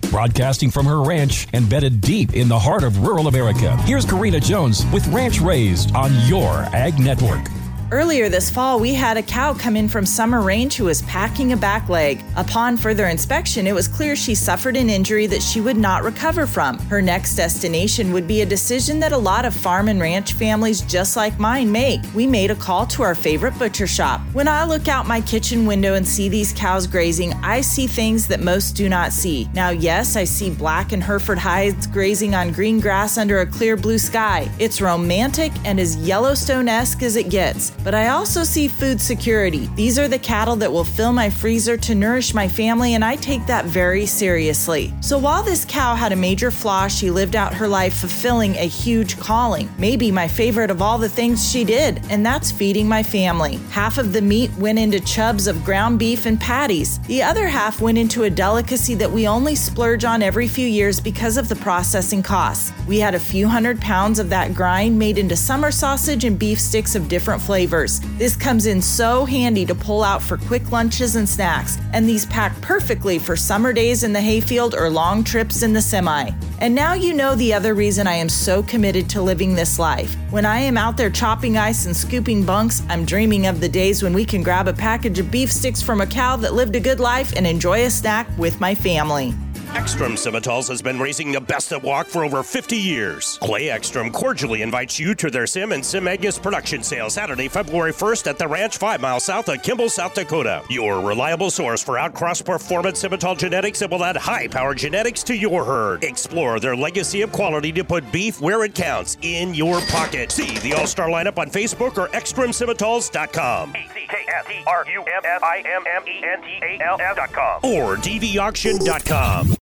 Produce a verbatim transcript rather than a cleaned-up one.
Broadcasting from her ranch embedded deep in the heart of rural America, here's Karina Jones with Ranch Raised on your Ag Network. Earlier this fall, we had a cow come in from Summer Range who was packing a back leg. Upon further inspection, it was clear she suffered an injury that she would not recover from. Her next destination would be a decision that a lot of farm and ranch families just like mine make. We made a call to our favorite butcher shop. When I look out my kitchen window and see these cows grazing, I see things that most do not see. Now, yes, I see black and Hereford hides grazing on green grass under a clear blue sky. It's romantic and as Yellowstone-esque as it gets. But I also see food security. These are the cattle that will fill my freezer to nourish my family, and I take that very seriously. So while this cow had a major flaw, she lived out her life fulfilling a huge calling. Maybe my favorite of all the things she did, and that's feeding my family. Half of the meat went into chubs of ground beef and patties. The other half went into a delicacy that we only splurge on every few years because of the processing costs. We had a few hundred pounds of that grind made into summer sausage and beef sticks of different flavors. This comes in so handy to pull out for quick lunches and snacks, and these pack perfectly for summer days in the hayfield or long trips in the semi. And now you know the other reason I am so committed to living this life. When I am out there chopping ice and scooping bunks, I'm dreaming of the days when we can grab a package of beef sticks from a cow that lived a good life and enjoy a snack with my family. Ekstrom Simmentals has been raising the best at walk for over fifty years. Clay Ekstrom cordially invites you to their Sim and Sim Agnes production sale Saturday, February first at the ranch five miles south of Kimball, South Dakota. Your reliable source for outcross performance Simmental genetics that will add high-powered genetics to your herd. Explore their legacy of quality to put beef where it counts, in your pocket. See the all-star lineup on Facebook or ekstrom simmentals dot com. E C K S T R U M S I M M E N T A L S dot com or d v auction dot com.